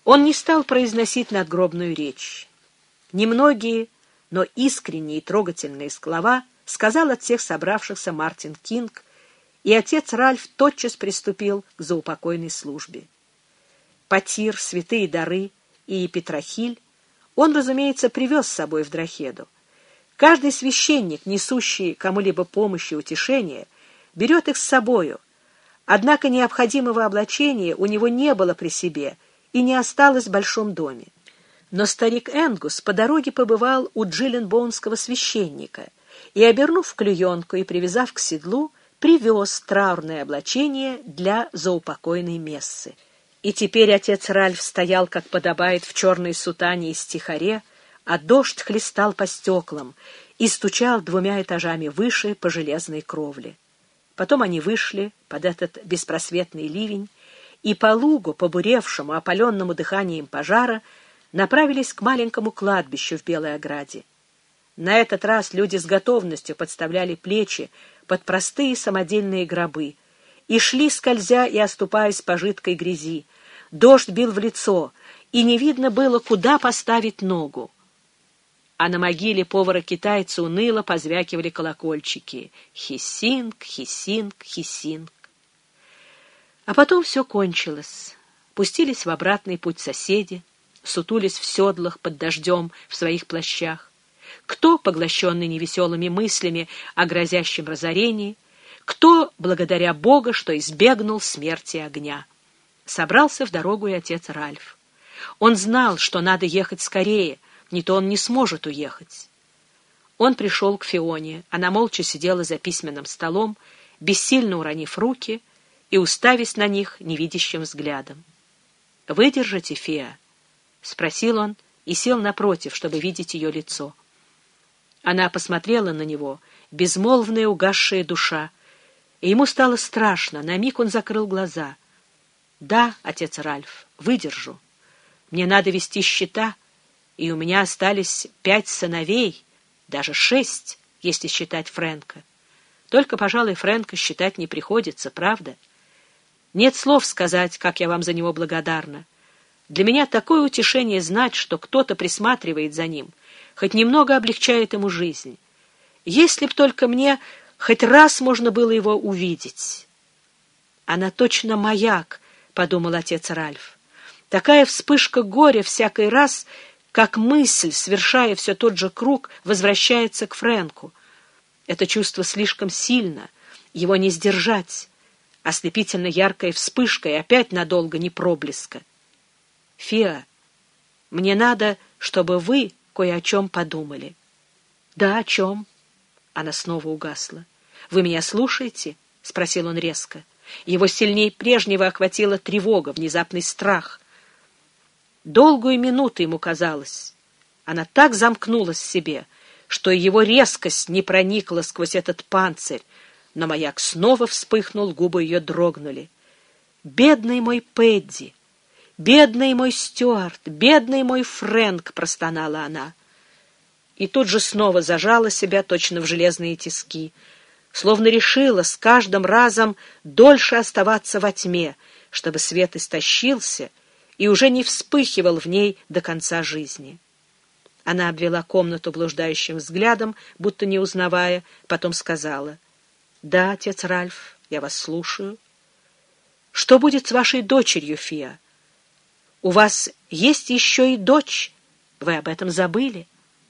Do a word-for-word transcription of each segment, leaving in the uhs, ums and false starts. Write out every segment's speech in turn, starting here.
Он не стал произносить надгробную речь. Немногие, но искренние и трогательные слова сказал от всех собравшихся Мартин Кинг, и отец Ральф тотчас приступил к заупокойной службе. Потир, святые дары и Петрохиль он, разумеется, привез с собой в Дрохеду. Каждый священник, несущий кому-либо помощь и утешение, берет их с собою, однако необходимого облачения у него не было при себе и не осталось в большом доме. Но старик Энгус по дороге побывал у джилленбоунского священника и, обернув клюенку и привязав к седлу, привез траурное облачение для заупокойной мессы. И теперь отец Ральф стоял, как подобает, в черной сутане и стихаре, а дождь хлестал по стеклам и стучал двумя этажами выше по железной кровле. Потом они вышли под этот беспросветный ливень и по лугу, побуревшему, опаленному дыханием пожара, направились к маленькому кладбищу в Белой ограде. На этот раз люди с готовностью подставляли плечи под простые самодельные гробы и шли, скользя и оступаясь по жидкой грязи. Дождь бил в лицо, и не видно было, куда поставить ногу. А на могиле повара-китайца уныло позвякивали колокольчики. Хисинг, хисинг, хисинг. А потом все кончилось. Пустились в обратный путь соседи, сутулись в седлах под дождем в своих плащах. Кто, поглощенный невеселыми мыслями о грозящем разорении, кто, благодаря Богу, что избегнул смерти огня. Собрался в дорогу и отец Ральф. Он знал, что надо ехать скорее, не то он не сможет уехать. Он пришел к Фионе. Она молча сидела за письменным столом, бессильно уронив руки и уставясь на них невидящим взглядом. «Выдержите, Феа?» — спросил он и сел напротив, чтобы видеть ее лицо. Она посмотрела на него, безмолвная угасшая душа, и ему стало страшно. На миг он закрыл глаза. «Да, отец Ральф, выдержу. Мне надо вести счета, и у меня остались пять сыновей, даже шесть, если считать Фрэнка. Только, пожалуй, Фрэнка считать не приходится, правда? Нет слов сказать, как я вам за него благодарна. Для меня такое утешение знать, что кто-то присматривает за ним, хоть немного облегчает ему жизнь. Если б только мне хоть раз можно было его увидеть». «Она точно маяк», — подумал отец Ральф. «Такая вспышка горя всякий раз, как мысль, совершая все тот же круг, возвращается к Фрэнку. Это чувство слишком сильно, его не сдержать. Ослепительно яркая вспышка и опять надолго не проблеска. Феа, мне надо, чтобы вы кое о чем подумали». «Да, о чем?» Она снова угасла. «Вы меня слушаете?» — спросил он резко. Его сильнее прежнего охватила тревога, внезапный страх. Долгую минуту ему казалось. Она так замкнулась в себе, что его резкость не проникла сквозь этот панцирь, но маяк снова вспыхнул, губы ее дрогнули. «Бедный мой Пэдди! Бедный мой Стюарт! Бедный мой Фрэнк!» — простонала она. И тут же снова зажала себя точно в железные тиски, словно решила с каждым разом дольше оставаться во тьме, чтобы свет истощился и уже не вспыхивал в ней до конца жизни. Она обвела комнату блуждающим взглядом, будто не узнавая, потом сказала: «Да, отец Ральф, я вас слушаю. Что будет с вашей дочерью, Феа? У вас есть еще и дочь. Вы об этом забыли?»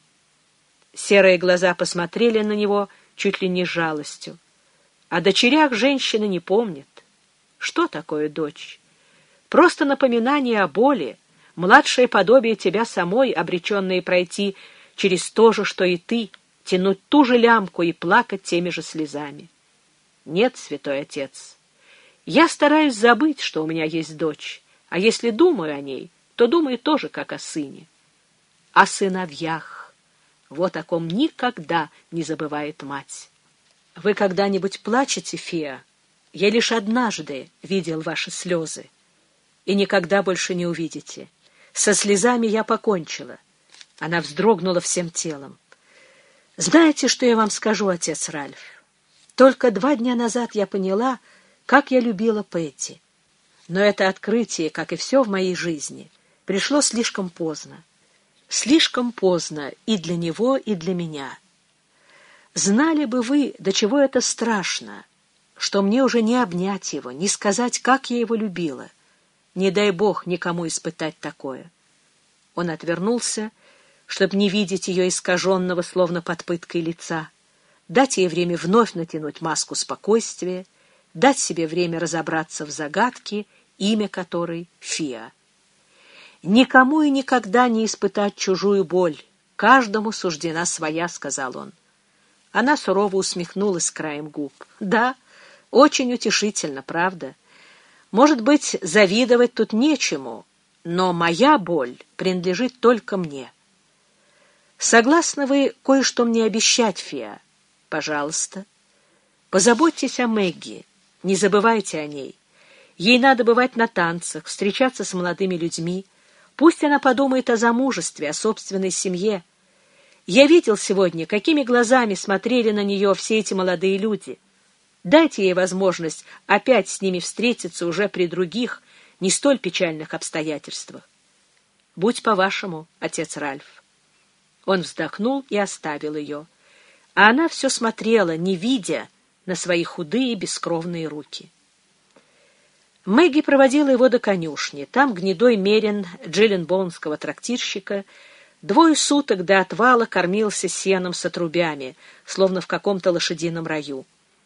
Серые глаза посмотрели на него чуть ли не с жалостью. О дочерях женщины не помнят. Что такое дочь? Просто напоминание о боли, младшее подобие тебя самой, обреченное пройти через то же, что и ты, тянуть ту же лямку и плакать теми же слезами. Нет, святой отец, я стараюсь забыть, что у меня есть дочь, а если думаю о ней, то думаю тоже как о сыне. О сыновьях. Вот о ком никогда не забывает мать. Вы когда-нибудь плачете, Феа? Я лишь однажды видел ваши слезы, и никогда больше не увидите. Со слезами я покончила. Она вздрогнула всем телом. Знаете, что я вам скажу, отец Ральф? Только два дня назад я поняла, как я любила Пэтти. Но это открытие, как и все в моей жизни, пришло слишком поздно. Слишком поздно и для него, и для меня. Знали бы вы, до чего это страшно, что мне уже не обнять его, не сказать, как я его любила. Не дай Бог никому испытать такое. Он отвернулся, чтобы не видеть ее искаженного, словно под пыткой лица, дать ей время вновь натянуть маску спокойствия, дать себе время разобраться в загадке, имя которой — Фиа. «Никому и никогда не испытать чужую боль. Каждому суждена своя», — сказал он. Она сурово усмехнулась краем губ. «Да, очень утешительно, правда? Может быть, завидовать тут нечему, но моя боль принадлежит только мне. Согласны вы кое-что мне обещать, Фиа? Пожалуйста. Позаботьтесь о Мэгги, не забывайте о ней. Ей надо бывать на танцах, встречаться с молодыми людьми. Пусть она подумает о замужестве, о собственной семье. Я видел сегодня, какими глазами смотрели на нее все эти молодые люди. Дайте ей возможность опять с ними встретиться уже при других, не столь печальных обстоятельствах. Будь по-вашему, отец Ральф». Он вздохнул и оставил ее, а она все смотрела, не видя, на свои худые бескровные руки. Мэгги проводила его до конюшни. Там гнедой мерин джилленбоунского трактирщика двое суток до отвала кормился сеном с отрубями, словно в каком-то лошадином раю.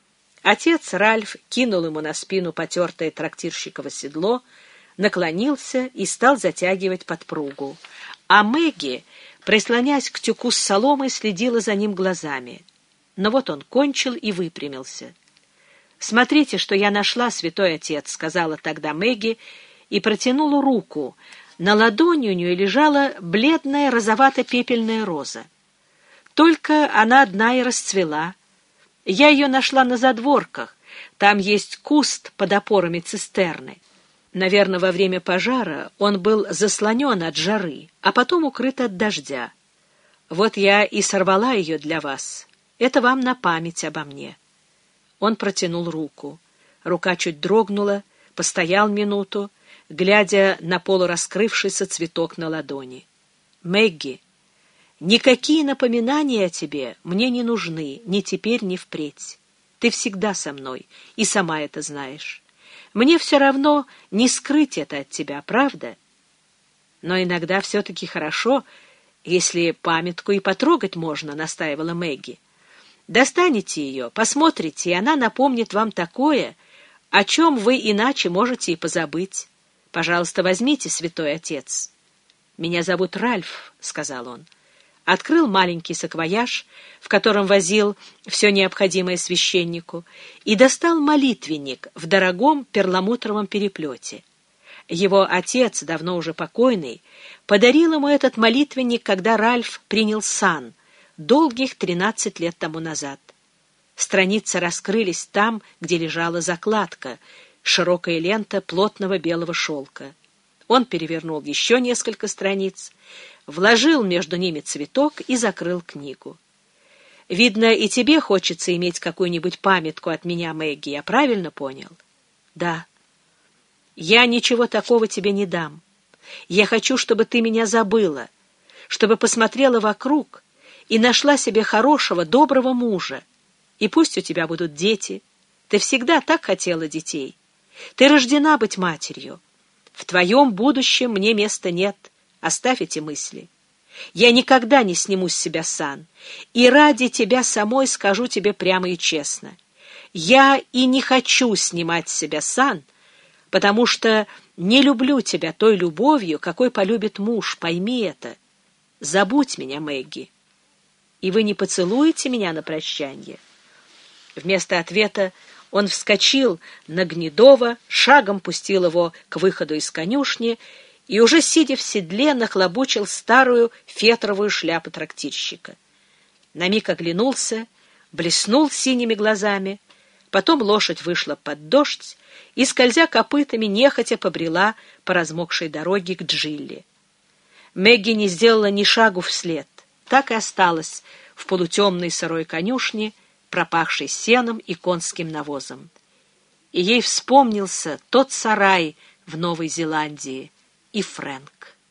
Отец Ральф кинул ему на спину потертое трактирщиково седло, наклонился и стал затягивать подпругу. А Мэгги, прислонясь к тюку с соломой, следила за ним глазами. Но вот он кончил и выпрямился. «Смотрите, что я нашла, святой отец», — сказала тогда Мэгги и протянула руку. На ладони у нее лежала бледная розовато-пепельная роза. Только она одна и расцвела. Я ее нашла на задворках. Там есть куст под опорами цистерны. Наверное, во время пожара он был заслонен от жары, а потом укрыт от дождя. Вот я и сорвала ее для вас. Это вам на память обо мне». Он протянул руку. Рука чуть дрогнула, постоял минуту, глядя на полураскрывшийся цветок на ладони. «Мэгги, никакие напоминания о тебе мне не нужны, ни теперь, ни впредь. Ты всегда со мной, и сама это знаешь. Мне все равно не скрыть это от тебя, правда? Но иногда все-таки хорошо, если памятку и потрогать можно», — настаивала Мэгги. «Достанете ее, посмотрите, и она напомнит вам такое, о чем вы иначе можете и позабыть. Пожалуйста, возьмите, святой отец». «Меня зовут Ральф», — сказал он. Открыл маленький саквояж, в котором возил все необходимое священнику, и достал молитвенник в дорогом перламутровом переплете. Его отец, давно уже покойный, подарил ему этот молитвенник, когда Ральф принял сан, долгих тринадцать лет тому назад. Страницы раскрылись там, где лежала закладка, широкая лента плотного белого шелка. Он перевернул еще несколько страниц, вложил между ними цветок и закрыл книгу. «Видно, и тебе хочется иметь какую-нибудь памятку от меня, Мэгги, я правильно понял?» «Да». «Я ничего такого тебе не дам. Я хочу, чтобы ты меня забыла, чтобы посмотрела вокруг и нашла себе хорошего, доброго мужа. И пусть у тебя будут дети. Ты всегда так хотела детей. Ты рождена быть матерью. В твоем будущем мне места нет. Оставь эти мысли. Я никогда не сниму с себя сан. И ради тебя самой скажу тебе прямо и честно. Я и не хочу снимать с себя сан, потому что не люблю тебя той любовью, какой полюбит муж. Пойми это. Забудь меня, Мэгги. И вы не поцелуете меня на прощанье?» Вместо ответа он вскочил на Гнедова, шагом пустил его к выходу из конюшни и, уже сидя в седле, нахлобучил старую фетровую шляпу трактирщика. На миг оглянулся, блеснул синими глазами, потом лошадь вышла под дождь и, скользя копытами, нехотя побрела по размокшей дороге к Джилли. Мэгги не сделала ни шагу вслед, так и осталась в полутемной сырой конюшне, пропахшей сеном и конским навозом. И ей вспомнился тот сарай в Новой Зеландии и Фрэнк.